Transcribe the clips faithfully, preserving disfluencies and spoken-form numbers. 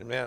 Amen.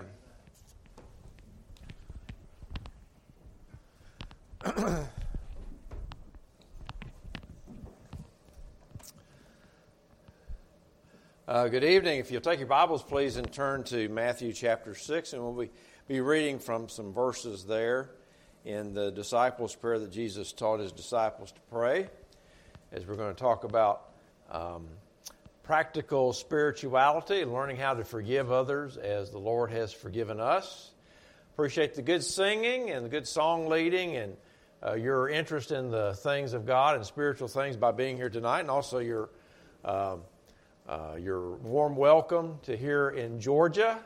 uh, good evening. If you'll take your Bibles, please, and turn to Matthew chapter six, and we'll be, be reading from some verses there in the disciples' prayer that Jesus taught his disciples to pray, as we're going to talk about um, practical spirituality and learning how to forgive others as the Lord has forgiven us. Appreciate the good singing and the good song leading and uh, your interest in the things of God and spiritual things by being here tonight, and also your uh, uh, your warm welcome to here in Georgia.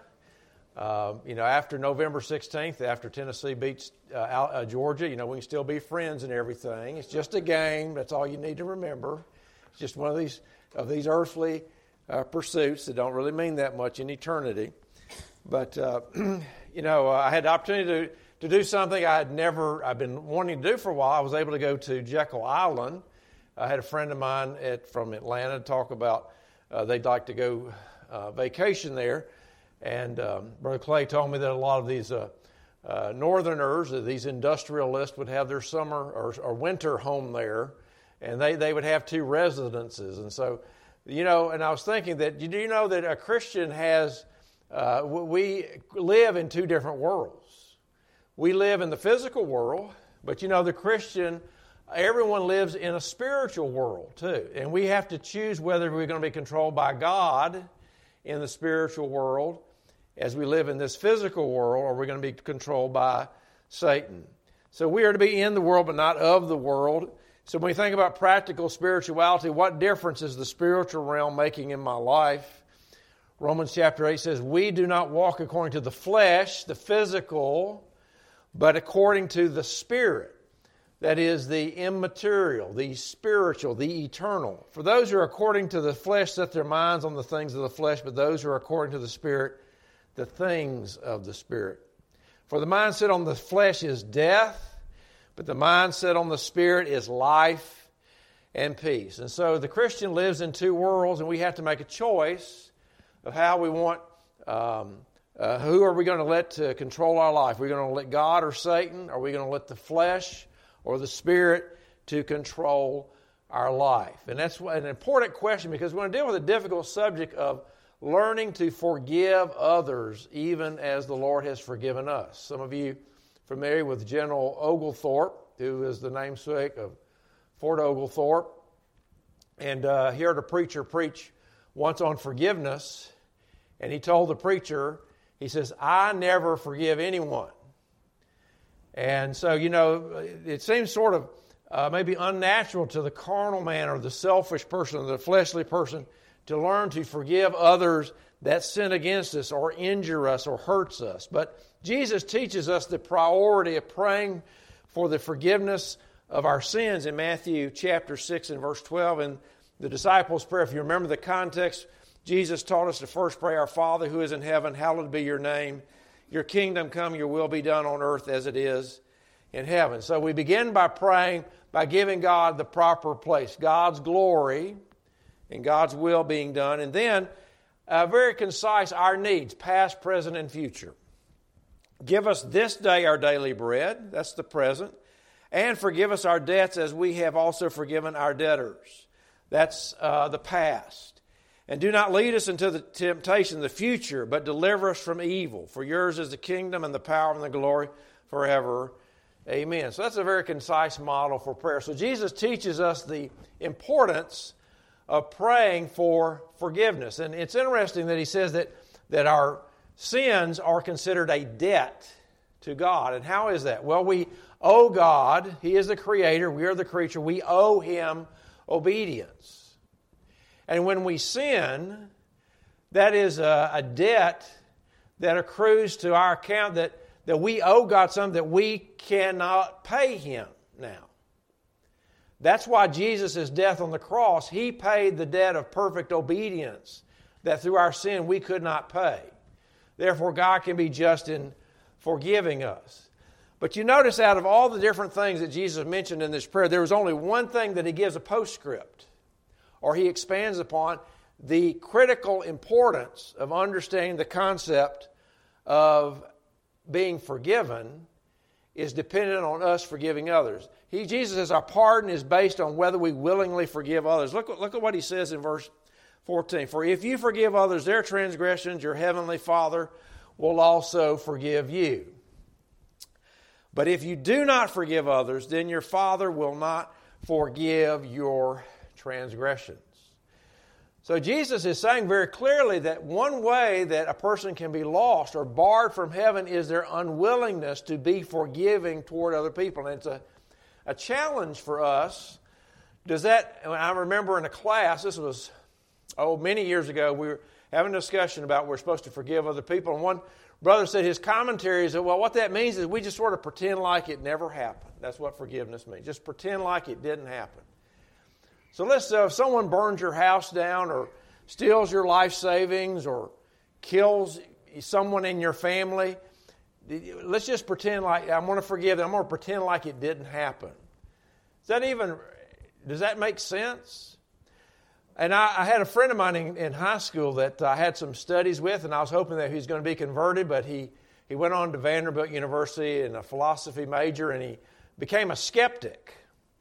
Uh, you know, after November sixteenth, after Tennessee beats uh, uh, Georgia, you know, we can still be friends and everything. It's just a game. That's all you need to remember. It's just one of these of these earthly uh, pursuits that don't really mean that much in eternity. But, uh, you know, uh, I had the opportunity to, to do something I had never, I've been wanting to do for a while. I was able to go to Jekyll Island. I had a friend of mine at, from Atlanta talk about uh, they'd like to go uh, vacation there. And um, Brother Clay told me that a lot of these uh, uh, northerners, uh, these industrialists, would have their summer or, or winter home there. And they, they would have two residences. And so, you know, and I was thinking that, do you know that a Christian has, uh, we live in two different worlds. We live in the physical world, but you know, the Christian, everyone lives in a spiritual world too. And we have to choose whether we're going to be controlled by God in the spiritual world as we live in this physical world, or we're going to be controlled by Satan. So we are to be in the world, but not of the world. So when we think about practical spirituality, what difference is the spiritual realm making in my life? Romans chapter eight says, we do not walk according to the flesh, the physical, but according to the Spirit. That is the immaterial, the spiritual, the eternal. For those who are according to the flesh set their minds on the things of the flesh, but those who are according to the Spirit, the things of the Spirit. For the mindset on the flesh is death, but the mindset on the Spirit is life and peace. And so the Christian lives in two worlds, and we have to make a choice of how we want, um, uh, who are we going to let to control our life? Are we going to let God or Satan? Are we going to let the flesh or the Spirit to control our life? And that's an important question, because we're going to deal with a difficult subject of learning to forgive others even as the Lord has forgiven us. Some of you familiar with General Oglethorpe, who is the namesake of Fort Oglethorpe. And uh, he heard a preacher preach once on forgiveness, and he told the preacher, he says, I never forgive anyone. And so, you know, it seems sort of uh, maybe unnatural to the carnal man or the selfish person or the fleshly person to learn to forgive others that sin against us or injure us or hurts us. But Jesus teaches us the priority of praying for the forgiveness of our sins in Matthew chapter six and verse twelve. And the disciples' prayer, if you remember the context, Jesus taught us to first pray, Our Father who is in heaven, hallowed be your name. Your kingdom come, your will be done on earth as it is in heaven. So we begin by praying, by giving God the proper place, God's glory and God's will being done. And then, uh, very concise, our needs, past, present, and future. Give us this day our daily bread, that's the present, and forgive us our debts as we have also forgiven our debtors. That's uh, the past. And do not lead us into the temptation, the future, but deliver us from evil. For yours is the kingdom and the power and the glory forever. Amen. So that's a very concise model for prayer. So Jesus teaches us the importance of praying for forgiveness. And it's interesting that he says that, that our sins are considered a debt to God. And how is that? Well, we owe God. He is the creator. We are the creature. We owe Him obedience. And when we sin, that is a, a debt that accrues to our account, that, that we owe God something that we cannot pay Him now. That's why Jesus' death on the cross, He paid the debt of perfect obedience that through our sin we could not pay. Therefore, God can be just in forgiving us. But you notice out of all the different things that Jesus mentioned in this prayer, there was only one thing that He gives a postscript, or He expands upon, the critical importance of understanding the concept of being forgiven is dependent on us forgiving others. He, Jesus says our pardon is based on whether we willingly forgive others. Look, look at what he says in verse fourteen. For if you forgive others their transgressions, your heavenly Father will also forgive you. But if you do not forgive others, then your Father will not forgive your transgressions. So Jesus is saying very clearly that one way that a person can be lost or barred from heaven is their unwillingness to be forgiving toward other people. And it's a, a challenge for us. Does that, I remember in a class, this was, oh, many years ago, we were having a discussion about we're supposed to forgive other people. And one brother said his commentary is that, well, what that means is we just sort of pretend like it never happened. That's what forgiveness means. Just pretend like it didn't happen. So let's say if someone burns your house down or steals your life savings or kills someone in your family, let's just pretend like I'm going to forgive them. I'm going to pretend like it didn't happen. Does that even, does that make sense? And I, I had a friend of mine in, in high school that I had some studies with, and I was hoping that he was going to be converted, but he, he went on to Vanderbilt University in a philosophy major, and he became a skeptic.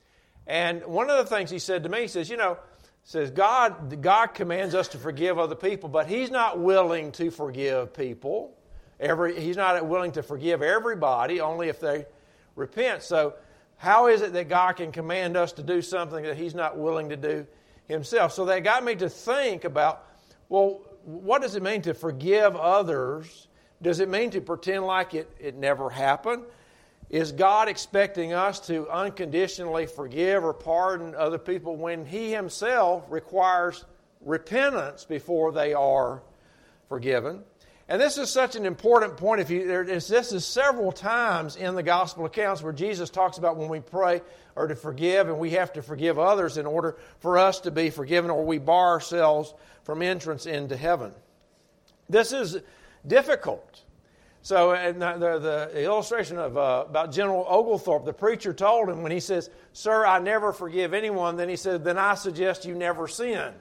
And one of the things he said to me, he says, you know, says God, God commands us to forgive other people, but He's not willing to forgive people. Every, he's not willing to forgive everybody, only if they repent. So how is it that God can command us to do something that He's not willing to do Himself? So that got me to think about, well, what does it mean to forgive others? Does it mean to pretend like it, it never happened? Is God expecting us to unconditionally forgive or pardon other people when He Himself requires repentance before they are forgiven? And this is such an important point. If you, there is, this is several times in the gospel accounts where Jesus talks about when we pray or to forgive, and we have to forgive others in order for us to be forgiven, or we bar ourselves from entrance into heaven. This is difficult. So, and the, the, the illustration of uh, about General Oglethorpe, the preacher told him when he says, "Sir, I never forgive anyone," then he said, "Then I suggest you never sin."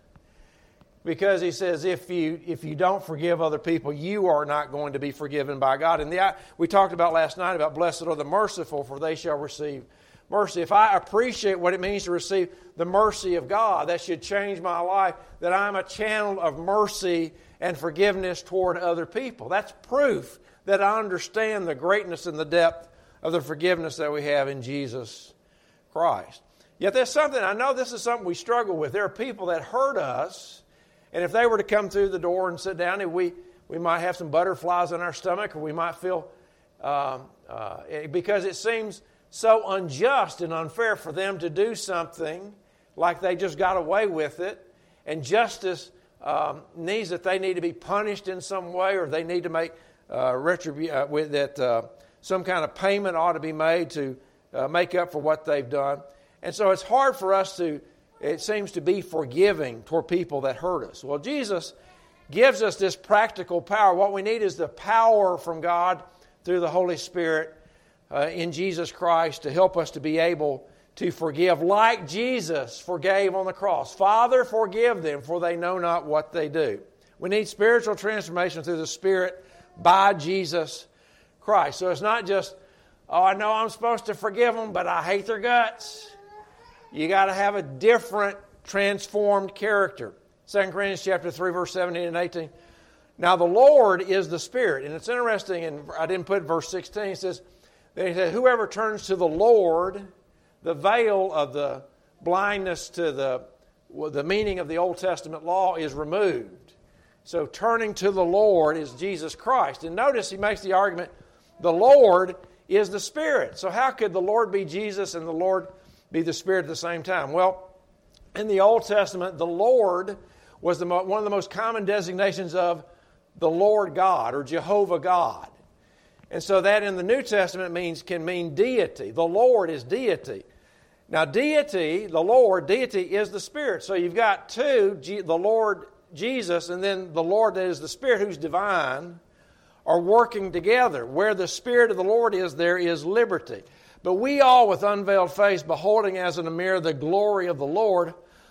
Because he says, if you if you don't forgive other people, you are not going to be forgiven by God. And the, we talked about last night about blessed are the merciful, for they shall receive mercy. If I appreciate what it means to receive the mercy of God, that should change my life, that I'm a channel of mercy and forgiveness toward other people. That's proof that I understand the greatness and the depth of the forgiveness that we have in Jesus Christ. Yet there's something, I know this is something we struggle with. There are people that hurt us, and if they were to come through the door and sit down, and we, we might have some butterflies in our stomach, or we might feel, um, uh, because it seems so unjust and unfair for them to do something like they just got away with it, and justice um, needs that they need to be punished in some way, or they need to make uh, retribu- uh, with that uh, some kind of payment ought to be made to uh, make up for what they've done. And so it's hard for us to, it seems to be forgiving toward people that hurt us. Well, Jesus gives us this practical power. What we need is the power from God through the Holy Spirit uh, in Jesus Christ to help us to be able to forgive like Jesus forgave on the cross. Father, forgive them, for they know not what they do. We need spiritual transformation through the Spirit by Jesus Christ. So it's not just, oh, I know I'm supposed to forgive them, but I hate their guts. You got to have a different, transformed character. Second Corinthians chapter three, verse seventeen and eighteen. Now the Lord is the Spirit. And it's interesting, and I didn't put verse sixteen. It says, it says, whoever turns to the Lord, the veil of the blindness to the, the meaning of the Old Testament law is removed. So turning to the Lord is Jesus Christ. And notice he makes the argument, the Lord is the Spirit. So how could the Lord be Jesus and the Lord be the Spirit at the same time? Well, in the Old Testament, the Lord was the mo- one of the most common designations of the Lord God or Jehovah God. And so that in the New Testament means can mean deity. The Lord is deity. Now deity, the Lord, deity is the Spirit. So you've got two, the Lord Jesus and then the Lord that is the Spirit who's divine are working together. Where the Spirit of the Lord is, there is liberty. But we all with unveiled face, beholding as in a mirror the glory of the Lord,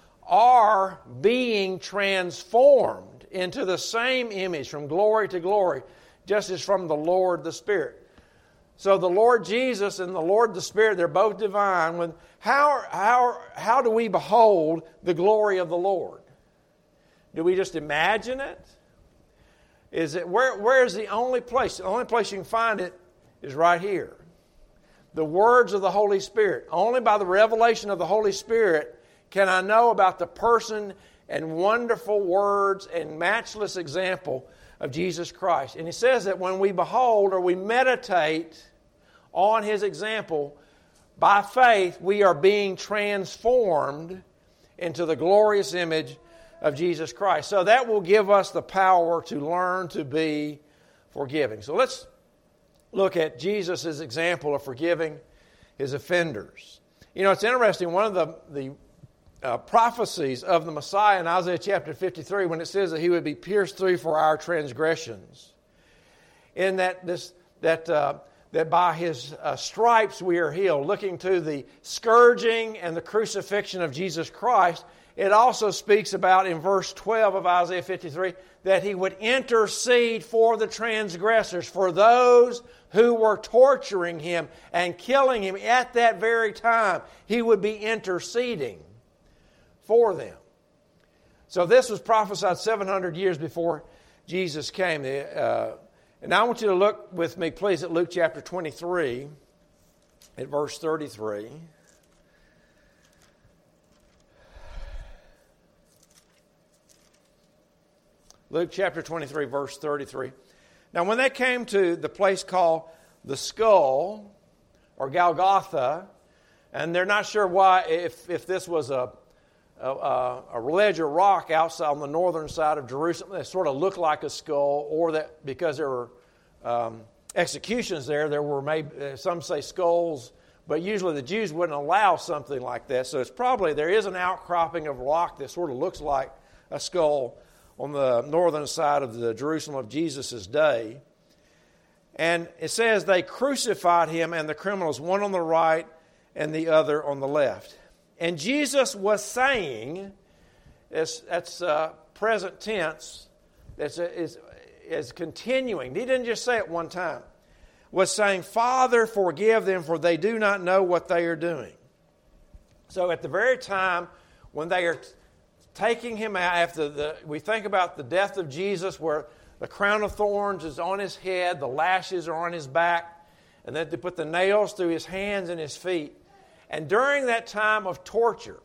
are being transformed into the same image from glory to glory, just as from the Lord the Spirit. So the Lord Jesus and the Lord the Spirit, they're both divine. When, how, how, how do we behold the glory of the Lord? Do we just imagine it? Is it where, where is the only place? The only place you can find it is right here. The words of the Holy Spirit. Only by the revelation of the Holy Spirit can I know about the person and wonderful words and matchless example of Jesus Christ. And he says that when we behold or we meditate on His example, by faith we are being transformed into the glorious image of Jesus Christ. So that will give us the power to learn to be forgiving. So let's look at Jesus' example of forgiving His offenders. You know, it's interesting, one of the, the uh, prophecies of the Messiah in Isaiah chapter fifty-three, when it says that He would be pierced through for our transgressions, in that this that uh, that by His uh, stripes we are healed, looking to the scourging and the crucifixion of Jesus Christ. It also speaks about in verse twelve of Isaiah fifty-three that He would intercede for the transgressors, for those who were torturing Him and killing Him at that very time. He would be interceding for them. So this was prophesied seven hundred years before Jesus came. The, uh, and I want you to look with me, please, at Luke chapter twenty-three, at verse thirty-three. Luke chapter twenty-three, verse thirty-three. Now, when they came to the place called the Skull, or Golgotha, and they're not sure why, if, if this was a, a, a ledge or rock outside on the northern side of Jerusalem that sort of looked like a skull, or that because there were um, executions there, there were maybe, some say skulls, but usually the Jews wouldn't allow something like that. So it's probably, there is an outcropping of rock that sort of looks like a skull on the northern side of the Jerusalem of Jesus' day. And it says they crucified Him and the criminals, one on the right and the other on the left. And Jesus was saying, it's, that's uh, present tense, it's, it's, it's continuing. He didn't just say it one time. Was saying, Father, forgive them, for they do not know what they are doing. So at the very time when they are taking Him out, after the, we think about the death of Jesus, where the crown of thorns is on His head, the lashes are on His back, and then they put the nails through His hands and His feet. And during that time of torture,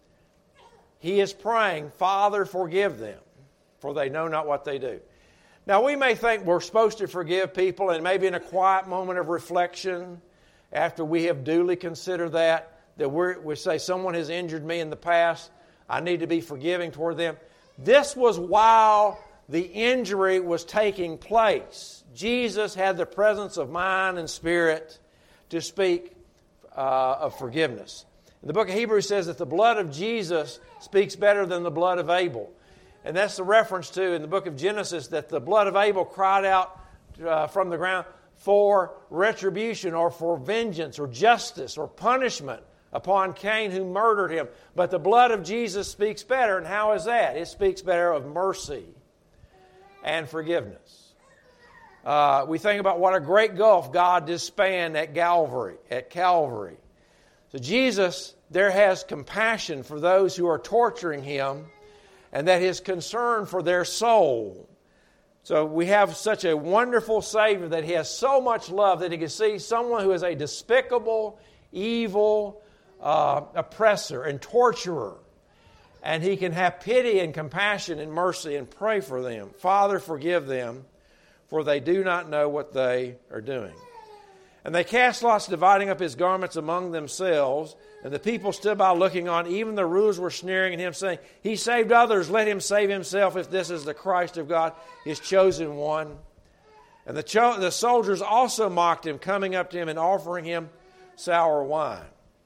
He is praying, Father, forgive them, for they know not what they do. Now, we may think we're supposed to forgive people, and maybe in a quiet moment of reflection, after we have duly considered that, that we're, we say, someone has injured me in the past, I need to be forgiving toward them. This was while the injury was taking place. Jesus had the presence of mind and spirit to speak uh, of forgiveness. The book of Hebrews says that the blood of Jesus speaks better than the blood of Abel. And that's the reference to in the book of Genesis that the blood of Abel cried out uh, from the ground for retribution or for vengeance or justice or punishment upon Cain who murdered him. But the blood of Jesus speaks better. And how is that? It speaks better of mercy and forgiveness. Uh, we think about what a great gulf God did span at Calvary. At Calvary. So Jesus there has compassion for those who are torturing Him, and that His concern for their soul. So we have such a wonderful Savior that He has so much love that He can see someone who is a despicable, evil, uh, oppressor and torturer. And He can have pity and compassion and mercy and pray for them. Father, forgive them, for they do not know what they are doing. And they cast lots, dividing up His garments among themselves. And the people stood by looking on. Even the rulers were sneering at Him, saying, He saved others, let Him save Himself, if this is the Christ of God, His chosen one. And the, cho- the soldiers also mocked Him, coming up to Him and offering Him sour wine.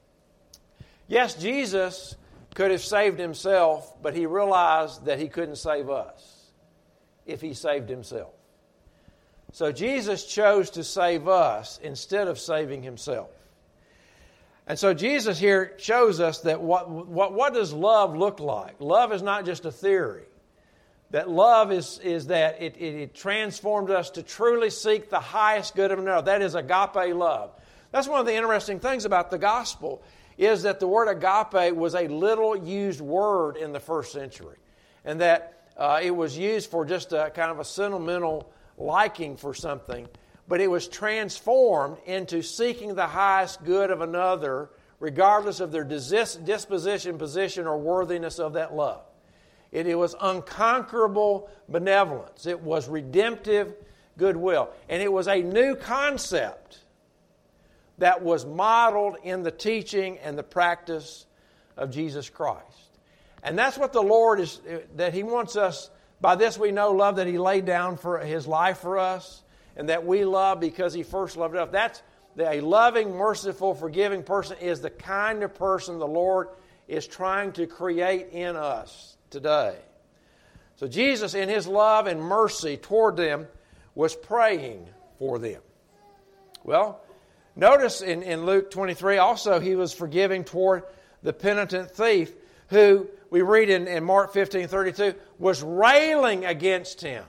Yes, Jesus could have saved Himself, but He realized that He couldn't save us if He saved Himself. So Jesus chose to save us instead of saving Himself. And so Jesus here shows us that what, what, what does love look like? Love is not just a theory. That love is, is that it, it, it transformed us to truly seek the highest good of another. That is agape love. That's one of the interesting things about the gospel, is that the word agape was a little used word in the first century. And that uh, it was used for just a kind of a sentimental liking for something. But it was transformed into seeking the highest good of another, regardless of their disposition, position, or worthiness of that love. It, it was unconquerable benevolence. It was redemptive goodwill. And it was a new concept that was modeled in the teaching and the practice of Jesus Christ. And that's what the Lord is, that He wants us, by this we know love, that He laid down for His life for us, and that we love because He first loved us. That's a loving, merciful, forgiving person is the kind of person the Lord is trying to create in us today. So Jesus, in His love and mercy toward them, was praying for them. Well, notice in, in Luke twenty-three, also He was forgiving toward the penitent thief, who we read in, in Mark fifteen thirty-two, was railing against Him.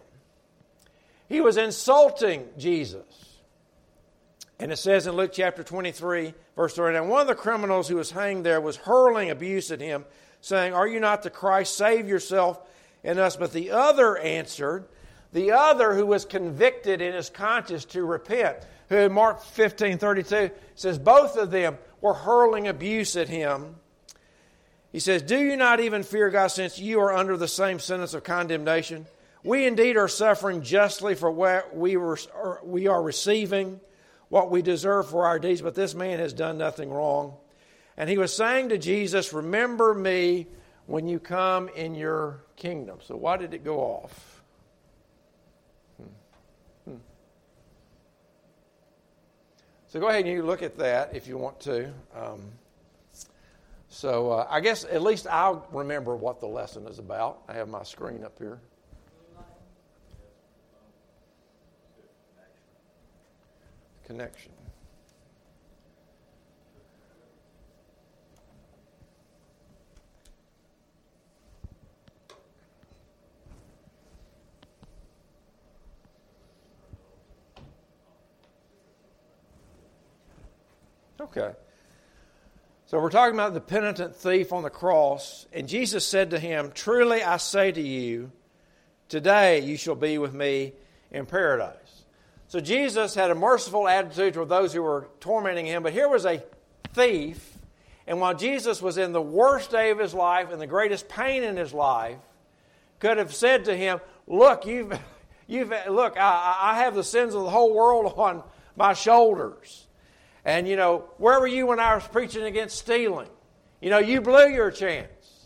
He was insulting Jesus. And it says in Luke chapter twenty-three, verse thirty-nine, one of the criminals who was hanged there was hurling abuse at Him, saying, "Are you not the Christ? Save yourself and us." But the other answered, the other who was convicted in his conscience to repent, who in Mark fifteen thirty-two says both of them were hurling abuse at Him. He says, "Do you not even fear God, since you are under the same sentence of condemnation? We indeed are suffering justly for what we were, we are receiving what we deserve for our deeds, but this man has done nothing wrong." And he was saying to Jesus, "Remember me when you come in your kingdom." So why did it go off? Hmm. Hmm. So go ahead and you look at that if you want to. Um, so uh, I guess at least I'll remember what the lesson is about. I have my screen up here. Connection. Okay. So we're talking about the penitent thief on the cross, and Jesus said to him, "Truly I say to you, today you shall be with me in paradise." So Jesus had a merciful attitude toward those who were tormenting Him, but here was a thief, and while Jesus was in the worst day of His life and the greatest pain in His life, could have said to him, "Look, you've, you've, look, I, I have the sins of the whole world on my shoulders. And, you know, where were you when I was preaching against stealing? You know, you blew your chance."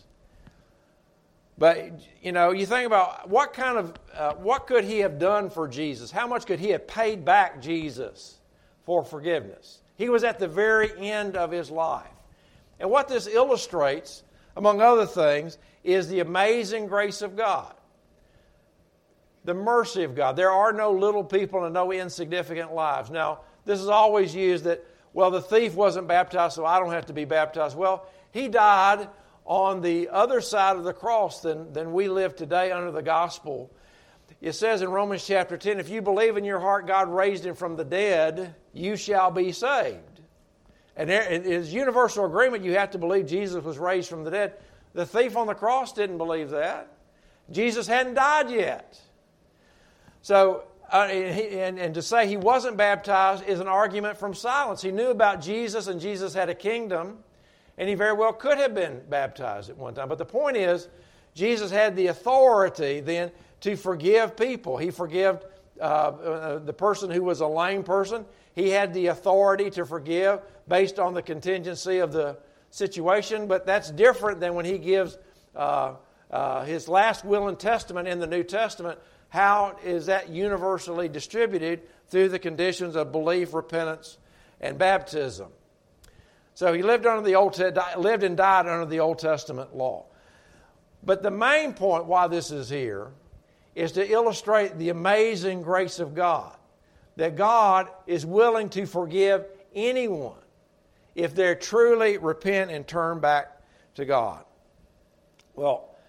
But, you know, you think about what kind of, uh, what could He have done for Jesus? How much could He have paid back Jesus for forgiveness? He was at the very end of His life. And what this illustrates, among other things, is the amazing grace of God. The mercy of God. There are no little people and no insignificant lives. Now, this is always used that, well, the thief wasn't baptized, so I don't have to be baptized. Well, he died on the other side of the cross than, than we live today under the gospel. It says in Romans chapter ten, if you believe in your heart God raised Him from the dead, you shall be saved. And there, it is universal agreement you have to believe Jesus was raised from the dead. The thief on the cross didn't believe that. Jesus hadn't died yet. So, uh, and, and to say he wasn't baptized is an argument from silence. He knew about Jesus, and Jesus had a kingdom, and he very well could have been baptized at one time. But the point is, Jesus had the authority then to forgive people. He forgave uh, uh, the person who was a lame person. He had the authority to forgive based on the contingency of the situation. But that's different than when he gives uh, uh, his last will and testament in the New Testament. How is that universally distributed? Through the conditions of belief, repentance, and baptism. So he lived under the Old lived and died under the Old Testament law. But the main point why this is here is to illustrate the amazing grace of God. That God is willing to forgive anyone if they truly repent and turn back to God. Well,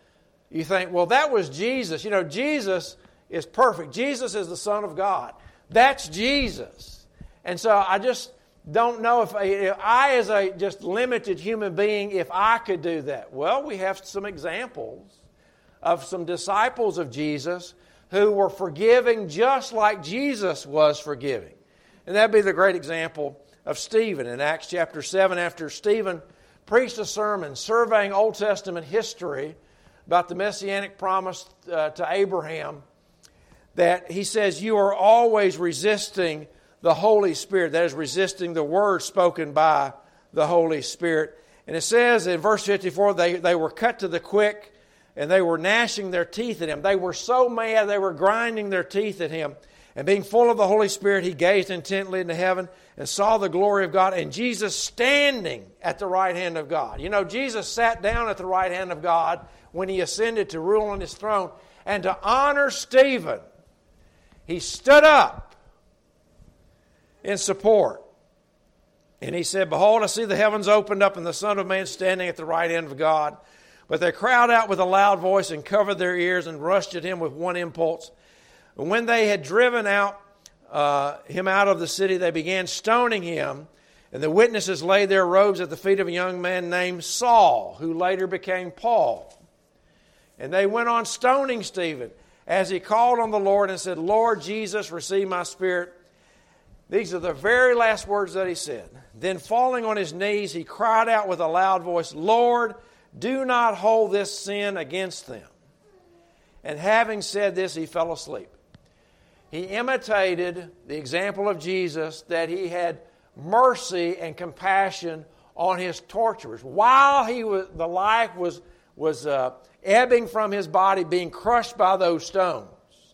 You think, well, that was Jesus. You know, Jesus is perfect. Jesus is the Son of God. That's Jesus. And so I just don't know if, if I, as a just limited human being, if I could do that. Well, we have some examples of some disciples of Jesus who were forgiving just like Jesus was forgiving. And that would be the great example of Stephen. In Acts chapter seven, after Stephen preached a sermon surveying Old Testament history about the messianic promise uh, to Abraham, that he says, you are always resisting the Holy Spirit. That is, resisting the word spoken by the Holy Spirit. And it says in verse fifty-four, they, they were cut to the quick, and they were gnashing their teeth at him. They were so mad, they were grinding their teeth at him. And being full of the Holy Spirit, he gazed intently into heaven and saw the glory of God, and Jesus standing at the right hand of God. You know, Jesus sat down at the right hand of God when he ascended to rule on his throne. And to honor Stephen, he stood up in support. And he said, behold, I see the heavens opened up and the Son of Man standing at the right hand of God. But they cried out with a loud voice and covered their ears and rushed at him with one impulse. And when they had driven out uh, him out of the city, they began stoning him. And the witnesses laid their robes at the feet of a young man named Saul, who later became Paul. And they went on stoning Stephen as he called on the Lord and said, Lord Jesus, receive my spirit. These are the very last words that he said. Then falling on his knees, he cried out with a loud voice, Lord, do not hold this sin against them. And having said this, he fell asleep. He imitated the example of Jesus, that he had mercy and compassion on his torturers. While he was, the life was, was uh, ebbing from his body, being crushed by those stones.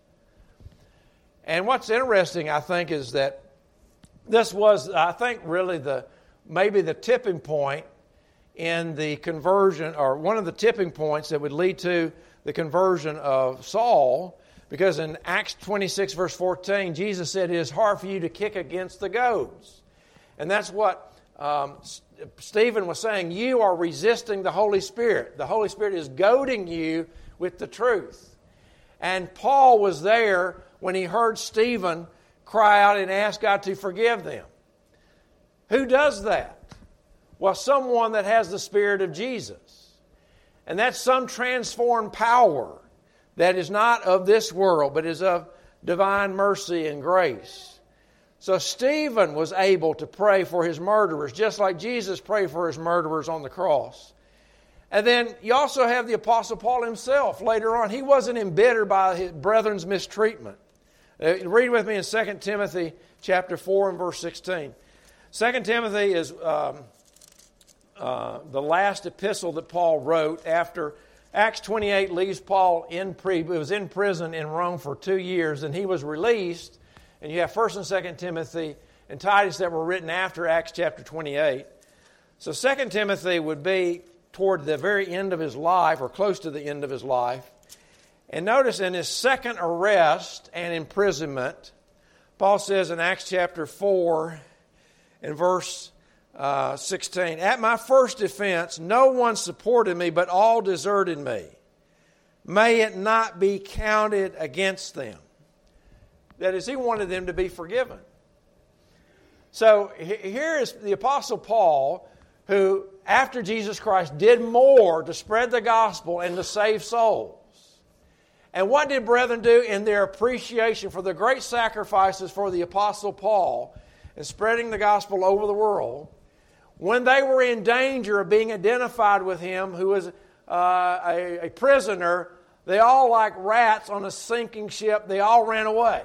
And what's interesting, I think, is that this was, I think, really the maybe the tipping point in the conversion, or one of the tipping points that would lead to the conversion of Saul. Because in Acts twenty-six, verse fourteen, Jesus said, it is hard for you to kick against the goads. And that's what um, Stephen was saying. You are resisting the Holy Spirit. The Holy Spirit is goading you with the truth. And Paul was there when he heard Stephen cry out and ask God to forgive them. Who does that? Well, someone that has the Spirit of Jesus. And that's some transformed power that is not of this world, but is of divine mercy and grace. So Stephen was able to pray for his murderers, just like Jesus prayed for his murderers on the cross. And then you also have the Apostle Paul himself later on. He wasn't embittered by his brethren's mistreatment. Uh, read with me in Second Timothy chapter four and verse sixteen. Second Timothy is um, uh, the last epistle that Paul wrote after Acts twenty-eight leaves Paul in pre, he was in prison in Rome for two years, and he was released. And you have First and Second Timothy and Titus that were written after Acts chapter twenty-eight. So Second Timothy would be toward the very end of his life, or close to the end of his life. And notice in his second arrest and imprisonment, Paul says in Acts chapter four and verse uh, sixteen, at my first defense, no one supported me, but all deserted me. May it not be counted against them. That is, he wanted them to be forgiven. So here is the Apostle Paul, who, after Jesus Christ, did more to spread the gospel and to save souls. And what did brethren do in their appreciation for the great sacrifices for the Apostle Paul in spreading the gospel over the world? When they were in danger of being identified with him, who was uh, a, a prisoner, they all, like rats on a sinking ship, they all ran away.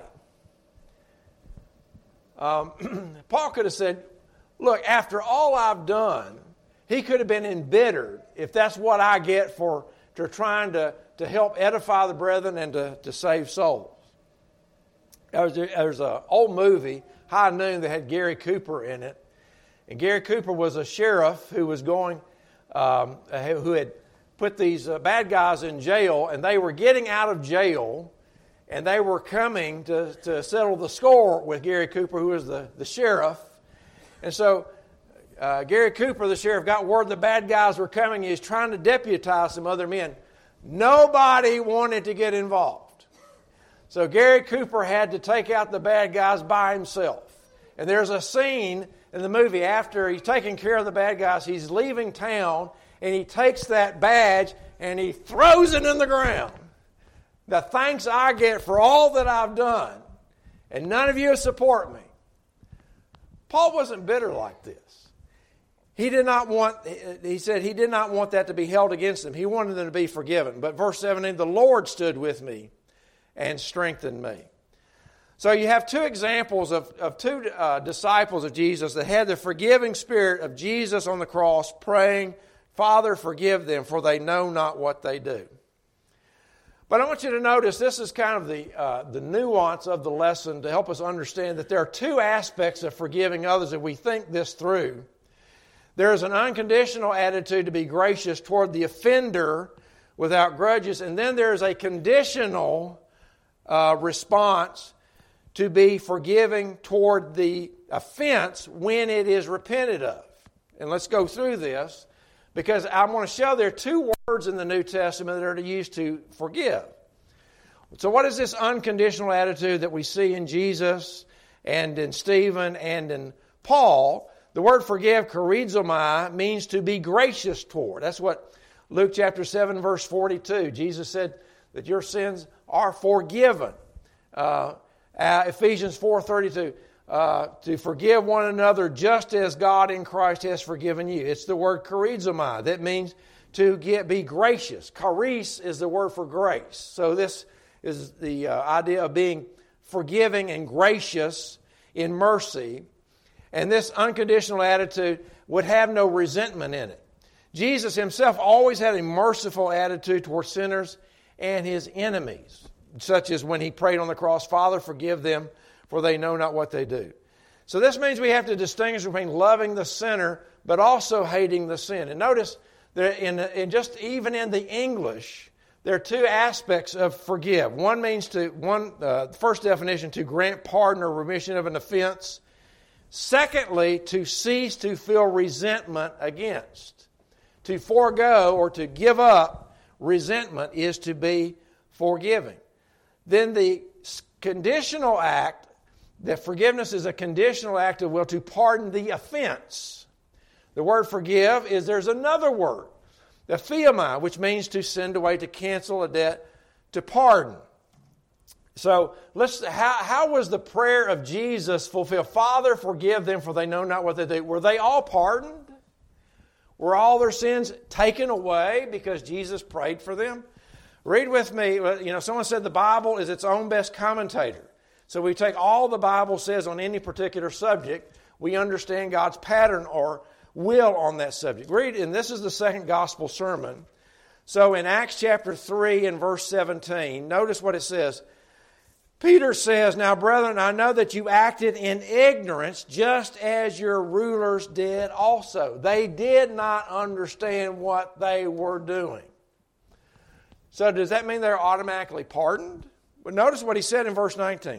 Um, Paul could have said, look, after all I've done, he could have been embittered if that's what I get for, for trying to, to help edify the brethren and to, to save souls. There's, there's an old movie, High Noon, that had Gary Cooper in it. And Gary Cooper was a sheriff who was going, um, who had put these uh, bad guys in jail, and they were getting out of jail, and they were coming to, to settle the score with Gary Cooper, who was the, the sheriff. And so uh, Gary Cooper, the sheriff, got word the bad guys were coming. He was trying to deputize some other men. Nobody wanted to get involved. So Gary Cooper had to take out the bad guys by himself. And there's a scene in the movie after he's taking care of the bad guys, he's leaving town, and he takes that badge and he throws it in the ground. The thanks I get for all that I've done, and none of you support me. Paul wasn't bitter like this. He did not want, he said he did not want that to be held against him. He wanted them to be forgiven. But verse seventeen, the Lord stood with me and strengthened me. So you have two examples of, of two uh, disciples of Jesus that had the forgiving spirit of Jesus on the cross praying, Father, forgive them, for they know not what they do. But I want you to notice this is kind of the, uh, the nuance of the lesson to help us understand that there are two aspects of forgiving others if we think this through. There is an unconditional attitude to be gracious toward the offender without grudges, and then there is a conditional uh, response to be forgiving toward the offense when it is repented of. And let's go through this, because I want to show there are two words in the New Testament that are used to forgive. So what is this unconditional attitude that we see in Jesus and in Stephen and in Paul? The word forgive, charizomai, means to be gracious toward. That's what Luke chapter seven, verse forty-two. Jesus said that your sins are forgiven. Uh, uh, Ephesians four thirty-two. Uh, to forgive one another just as God in Christ has forgiven you. It's the word charizomai. That means to get be gracious. Charis is the word for grace. So this is the uh, idea of being forgiving and gracious in mercy. And this unconditional attitude would have no resentment in it. Jesus himself always had a merciful attitude toward sinners and his enemies, such as when he prayed on the cross, Father, forgive them, for they know not what they do. So this means we have to distinguish between loving the sinner, but also hating the sin. And notice that in, in just even in the English, there are two aspects of forgive. One means to, one, uh, first definition, to grant pardon or remission of an offense. Secondly, to cease to feel resentment against. To forego or to give up resentment is to be forgiving. Then the conditional act, that forgiveness is a conditional act of will to pardon the offense. The word forgive is, there's another word, the theomai, which means to send away, to cancel a debt, to pardon. So let's. How, how was the prayer of Jesus fulfilled? Father, forgive them, for they know not what they do. Were they all pardoned? Were all their sins taken away because Jesus prayed for them? Read with me. You know, someone said the Bible is its own best commentator. So we take all the Bible says on any particular subject, we understand God's pattern or will on that subject. Read, and this is the second gospel sermon. So in Acts chapter three and verse seventeen, notice what it says. Peter says, now brethren, I know that you acted in ignorance just as your rulers did also. They did not understand what they were doing. So does that mean they're automatically pardoned? But notice what he said in verse nineteen.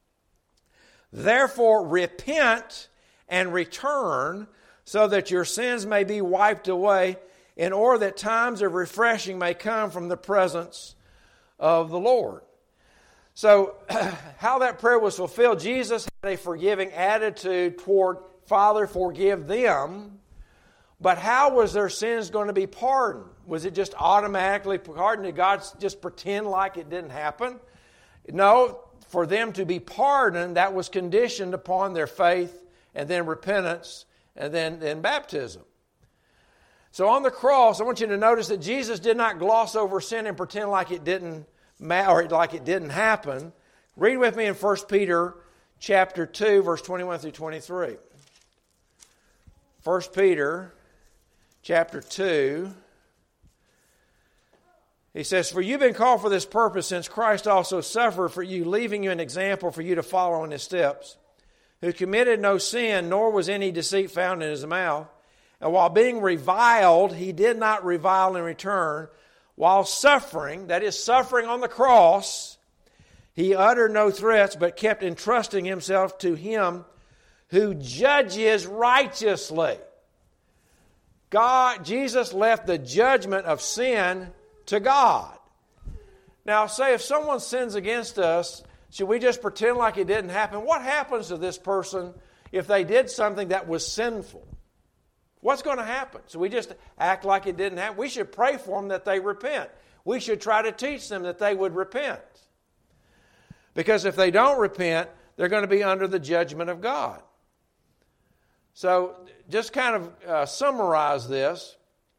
Therefore repent and return so that your sins may be wiped away, in order that times of refreshing may come from the presence of the Lord. So how that prayer was fulfilled, Jesus had a forgiving attitude toward Father, forgive them. But how was their sins going to be pardoned? Was it just automatically pardoned? Did God just pretend like it didn't happen? No, for them to be pardoned, that was conditioned upon their faith and then repentance and then, then baptism. So on the cross, I want you to notice that Jesus did not gloss over sin and pretend like it didn't or like it didn't happen. Read with me in First Peter chapter two, verse twenty-one through twenty-three. First Peter chapter two. He says, for you've been called for this purpose, since Christ also suffered for you, leaving you an example for you to follow in his steps, who committed no sin, nor was any deceit found in his mouth. And while being reviled, he did not revile in return. While suffering, that is, suffering on the cross, he uttered no threats, but kept entrusting himself to him who judges righteously. God, Jesus left the judgment of sin to God. Now, say if someone sins against us, should we just pretend like it didn't happen? What happens to this person if they did something that was sinful? What's going to happen? So we just act like it didn't happen? We should pray for them that they repent. We should try to teach them that they would repent. Because if they don't repent, they're going to be under the judgment of God. So just kind of uh, summarize this.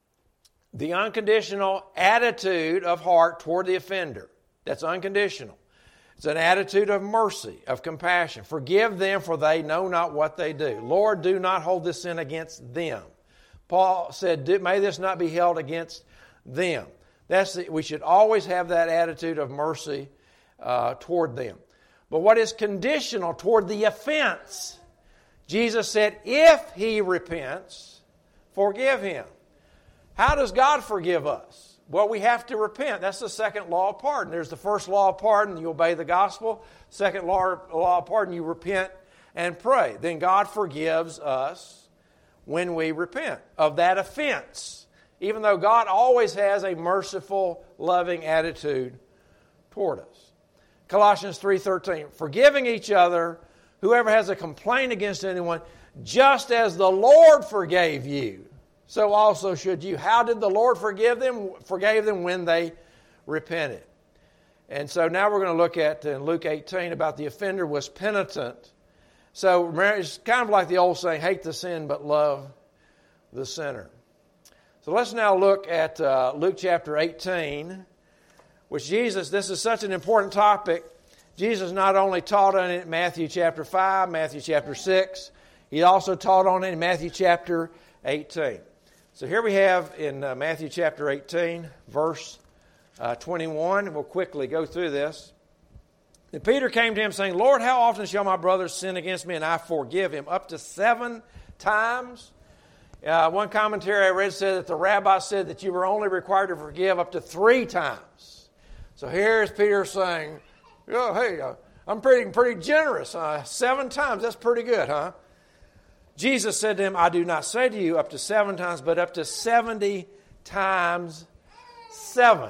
The unconditional attitude of heart toward the offender. That's unconditional. It's an attitude of mercy, of compassion. Forgive them, for they know not what they do. Lord, do not hold this sin against them. Paul said, may this not be held against them. That's the, we should always have that attitude of mercy uh, toward them. But what is conditional toward the offense? Jesus said, if he repents, forgive him. How does God forgive us? Well, we have to repent. That's the second law of pardon. There's the first law of pardon, you obey the gospel. Second law, law of pardon, you repent and pray. Then God forgives us when we repent of that offense, even though God always has a merciful, loving attitude toward us. Colossians three thirteen, forgiving each other, whoever has a complaint against anyone, just as the Lord forgave you, so also should you. How did the Lord forgive them? Forgave them when they repented. And so now we're going to look at in Luke eighteen about the offender was penitent. So it's kind of like the old saying, hate the sin but love the sinner. So let's now look at uh, Luke chapter eighteen, which Jesus, this is such an important topic. Jesus not only taught on it in Matthew chapter five, Matthew chapter six, he also taught on it in Matthew chapter eighteen. So here we have in uh, Matthew chapter eighteen, verse uh, twenty-one. We'll quickly go through this. Then Peter came to him saying, Lord, how often shall my brother sin against me and I forgive him? Up to seven times? Uh, one commentary I read said that the rabbi said that you were only required to forgive up to three times. So here's Peter saying, oh, hey, uh, I'm pretty, pretty generous. Uh, seven times, that's pretty good, huh? Jesus said to him, I do not say to you up to seven times, but up to seventy times seven.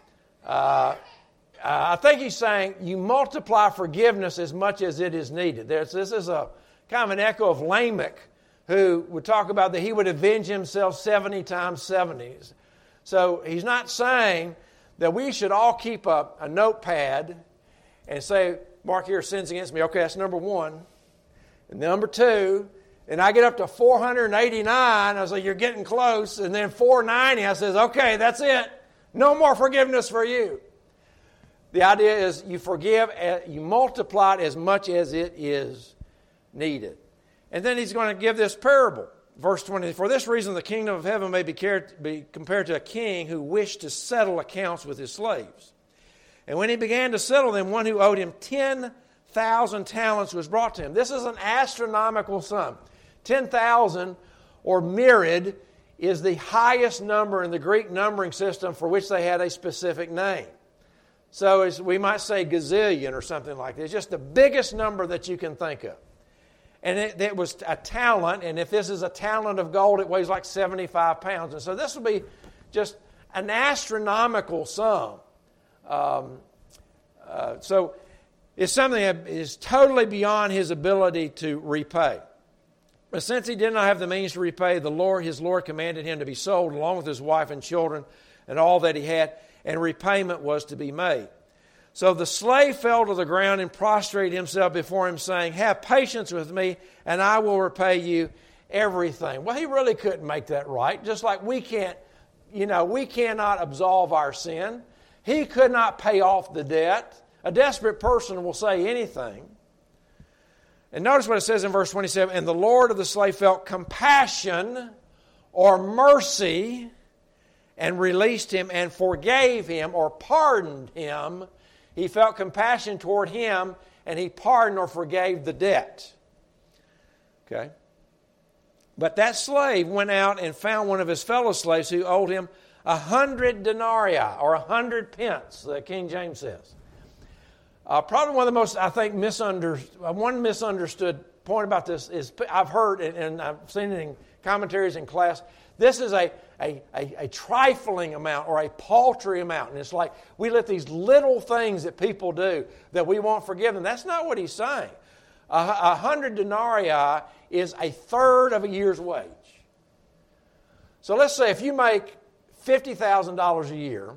Uh, uh, I think he's saying you multiply forgiveness as much as it is needed. There's, this is a kind of an echo of Lamech, who would talk about that he would avenge himself seventy times seventy. So he's not saying that we should all keep a, a notepad and say, mark here sins against me. Okay, that's number one. And number two, and I get up to four hundred eighty-nine. I was like, you're getting close. And then four ninety, I says, okay, that's it. No more forgiveness for you. The idea is you forgive, you multiply it as much as it is needed. And then he's going to give this parable. Verse twenty, for this reason the kingdom of heaven may be compared to a king who wished to settle accounts with his slaves. And when he began to settle them, one who owed him ten thousand talents was brought to him. This is an astronomical sum. ten thousand or myriad is the highest number in the Greek numbering system for which they had a specific name. So as we might say gazillion or something like that. It's just the biggest number that you can think of. And it, it was a talent, and if this is a talent of gold, it weighs like seventy-five pounds. And so this will be just an astronomical sum. Um, uh, so it's something that is totally beyond his ability to repay. But since he did not have the means to repay, the Lord, his Lord commanded him to be sold along with his wife and children and all that he had, and repayment was to be made. So the slave fell to the ground and prostrated himself before him, saying, have patience with me, and I will repay you everything. Well, he really couldn't make that right, just like we can't, you know, we cannot absolve our sin. He could not pay off the debt. A desperate person will say anything. And notice what it says in verse twenty-seven, and the Lord of the slave felt compassion or mercy and released him and forgave him or pardoned him. He felt compassion toward him and he pardoned or forgave the debt. Okay? But that slave went out and found one of his fellow slaves who owed him a hundred denarii or a hundred pence, the King James says. Uh, probably one of the most, I think, misunderstood, one misunderstood point about this is I've heard and, and I've seen it in commentaries in class This is a, a, a, a trifling amount or a paltry amount. And it's like we let these little things that people do that we won't forgive them. That's not what he's saying. A, a hundred denarii is a third of a year's wage. So let's say if you make fifty thousand dollars a year,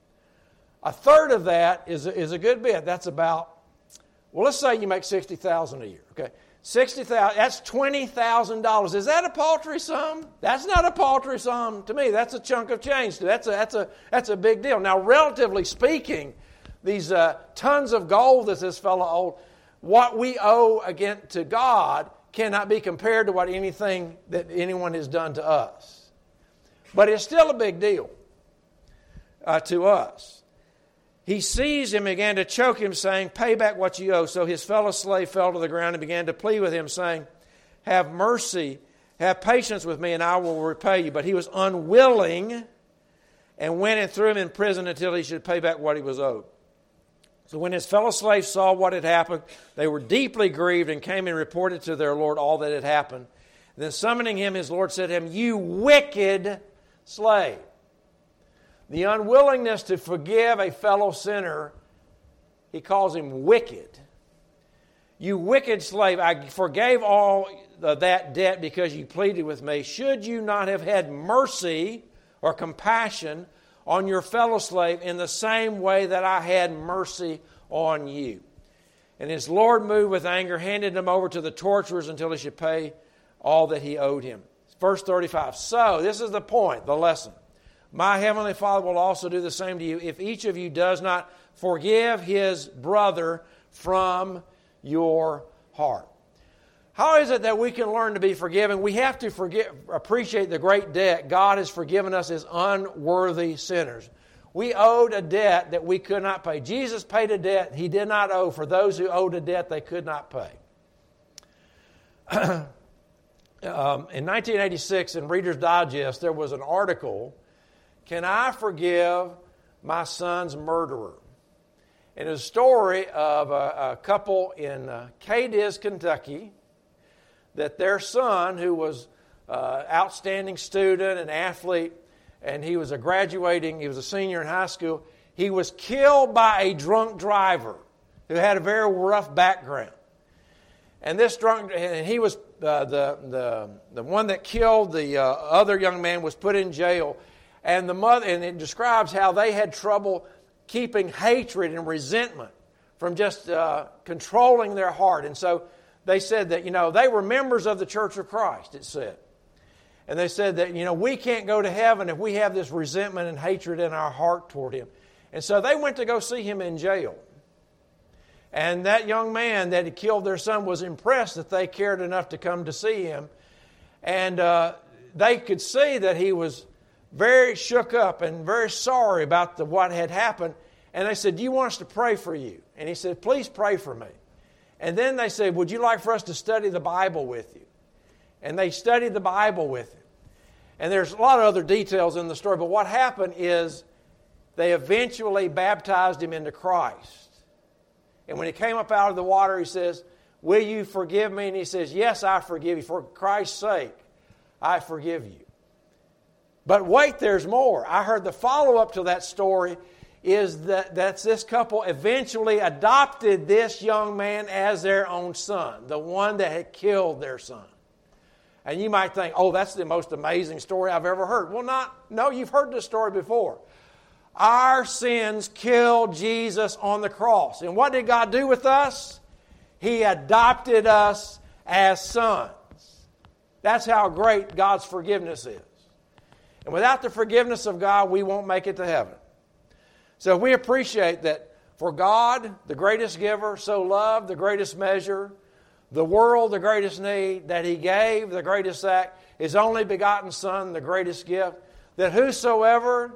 a third of that is a, is a good bit. That's about, well, let's say you make sixty thousand dollars a year. Okay, sixty thousand dollars, that's twenty thousand dollars. Is that a paltry sum? That's not a paltry sum to me. That's a chunk of change. That's a, that's a, that's a big deal. Now, relatively speaking, these uh, tons of gold that this fellow owed, what we owe again to God cannot be compared to what anything that anyone has done to us. But it's still a big deal uh, to us. He seized him and began to choke him, saying, "Pay back what you owe." So his fellow slave fell to the ground and began to plead with him, saying, "Have mercy, have patience with me, and I will repay you." But he was unwilling and went and threw him in prison until he should pay back what he was owed. So when his fellow slaves saw what had happened, they were deeply grieved and came and reported to their Lord all that had happened. Then summoning him, his Lord said to him, "You wicked slave." The unwillingness to forgive a fellow sinner, he calls him wicked. "You wicked slave, I forgave all that debt because you pleaded with me. Should you not have had mercy or compassion on your fellow slave in the same way that I had mercy on you?" And his Lord, moved with anger, handed him over to the torturers until he should pay all that he owed him. Verse thirty-five. So, this is the point, the lesson. "My heavenly Father will also do the same to you if each of you does not forgive his brother from your heart." How is it that we can learn to be forgiven? We have to forgive, appreciate the great debt God has forgiven us as unworthy sinners. We owed a debt that we could not pay. Jesus paid a debt he did not owe for those who owed a debt they could not pay. um, in nineteen eighty-six, in Reader's Digest, there was an article, "Can I Forgive My Son's Murderer?" And it was a story of a, a couple in uh, Cadiz, Kentucky, that their son, who was an uh, outstanding student and athlete, and he was a graduating, he was a senior in high school, he was killed by a drunk driver who had a very rough background. And this drunk, and he was, uh, the, the, the one that killed the uh, other young man was put in jail. And the mother, and it describes how they had trouble keeping hatred and resentment from just uh, controlling their heart. And so they said that, you know, they were members of the Church of Christ, it said. And they said that, you know, we can't go to heaven if we have this resentment and hatred in our heart toward him. And so they went to go see him in jail. And that young man that had killed their son was impressed that they cared enough to come to see him. And uh, they could see that he was very shook up and very sorry about the, what had happened. And they said, "Do you want us to pray for you?" And he said, "Please pray for me." And then they said, "Would you like for us to study the Bible with you?" And they studied the Bible with him. And there's a lot of other details in the story, but what happened is they eventually baptized him into Christ. And when he came up out of the water, he says, "Will you forgive me?" And he says, "Yes, I forgive you. For Christ's sake, I forgive you." But wait, there's more. I heard the follow-up to that story is that that's this couple eventually adopted this young man as their own son, the one that had killed their son. And you might think, "Oh, that's the most amazing story I've ever heard." Well, not, no, you've heard this story before. Our sins killed Jesus on the cross. And what did God do with us? He adopted us as sons. That's how great God's forgiveness is. And without the forgiveness of God, we won't make it to heaven. So we appreciate that for God, the greatest giver, so loved the greatest measure, the world the greatest need, that He gave the greatest act, His only begotten Son, the greatest gift, that whosoever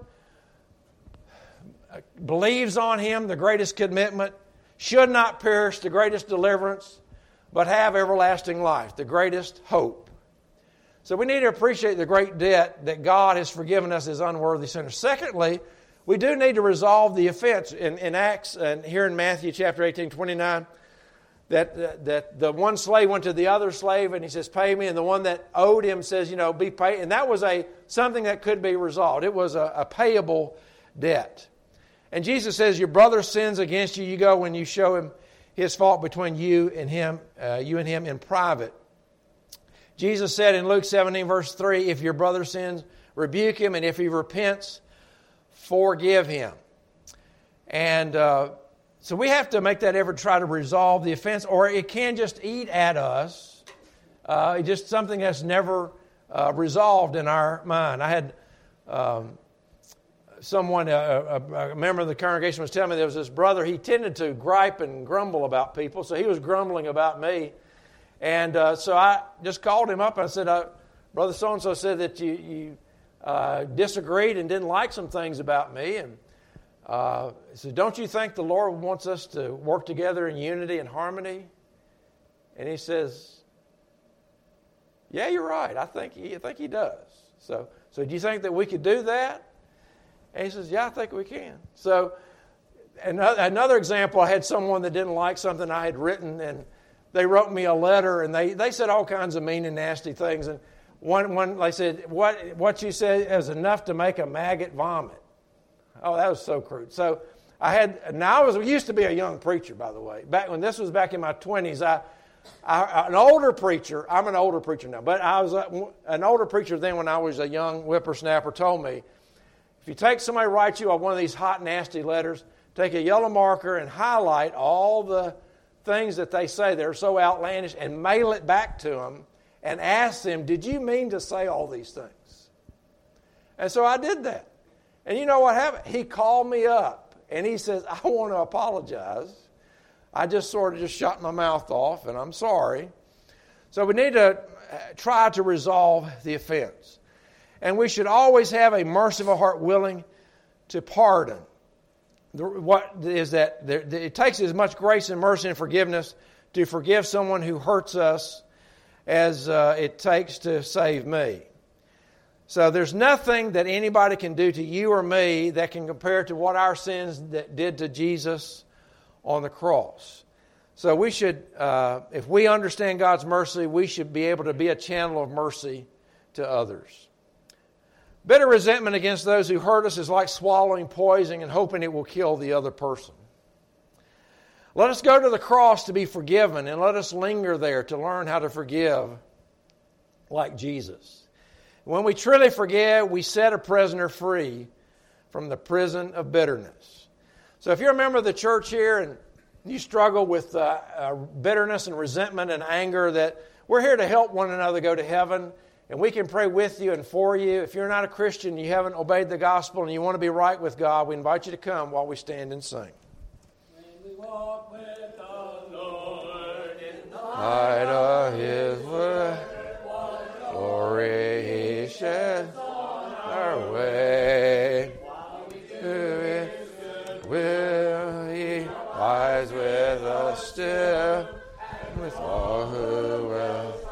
believes on Him, the greatest commitment, should not perish, the greatest deliverance, but have everlasting life, the greatest hope. So we need to appreciate the great debt that God has forgiven us as unworthy sinners. Secondly, we do need to resolve the offense. In, in Acts, and here in Matthew chapter eighteen, twenty-nine, that that the one slave went to the other slave and he says, pay me. And the one that owed him says, you know, be paid. And that was a something that could be resolved. It was a, a payable debt. And Jesus says, your brother sins against you. You go and you show him his fault between you and him, uh, you and him in private. Jesus said in Luke seventeen, verse three, if your brother sins, rebuke him. And if he repents, forgive him. And uh, so we have to make that effort to try to resolve the offense, or it can just eat at us. Uh, it's just something that's never uh, resolved in our mind. I had um, someone, a, a, a member of the congregation was telling me there was this brother, he tended to gripe and grumble about people, so he was grumbling about me. And uh, so I just called him up and I said, uh, Brother so-and-so said that you, you uh, disagreed and didn't like some things about me. And Uh, he said, don't you think the Lord wants us to work together in unity and harmony? And he says, yeah, you're right. I think he, I think he does. So, so do you think that we could do that? And he says, yeah, I think we can. So another, another example, I had someone that didn't like something I had written, and they wrote me a letter, and they, they said all kinds of mean and nasty things. And one, one they said, what, what you said is enough to make a maggot vomit. Oh, that was so crude. So I had, now I was used to be a young preacher, by the way. Back when this was back in my twenties, I, I an older preacher, I'm an older preacher now, but I was a, an older preacher then when I was a young whippersnapper told me, if you take somebody writes you one of these hot, nasty letters, take a yellow marker and highlight all the things that they say that are so outlandish and mail it back to them and ask them, did you mean to say all these things? And so I did that. And you know what happened? He called me up and he says, I want to apologize. I just sort of just shut my mouth off and I'm sorry. So we need to try to resolve the offense. And we should always have a merciful heart willing to pardon. What is that? It takes as much grace and mercy and forgiveness to forgive someone who hurts us as uh, it takes to save me. So there's nothing that anybody can do to you or me that can compare to what our sins did to Jesus on the cross. So we should, uh, if we understand God's mercy, we should be able to be a channel of mercy to others. Bitter resentment against those who hurt us is like swallowing poison and hoping it will kill the other person. Let us go to the cross to be forgiven, and let us linger there to learn how to forgive like Jesus. When we truly forgive, we set a prisoner free from the prison of bitterness. So if you're a member of the church here and you struggle with uh, uh, bitterness and resentment and anger, that we're here to help one another go to heaven, and we can pray with you and for you. If you're not a Christian, you haven't obeyed the gospel, and you want to be right with God, we invite you to come while we stand and sing. When we walk with the Lord in the light of His word, glory He sheds our way. Will He rise with us still, with all who will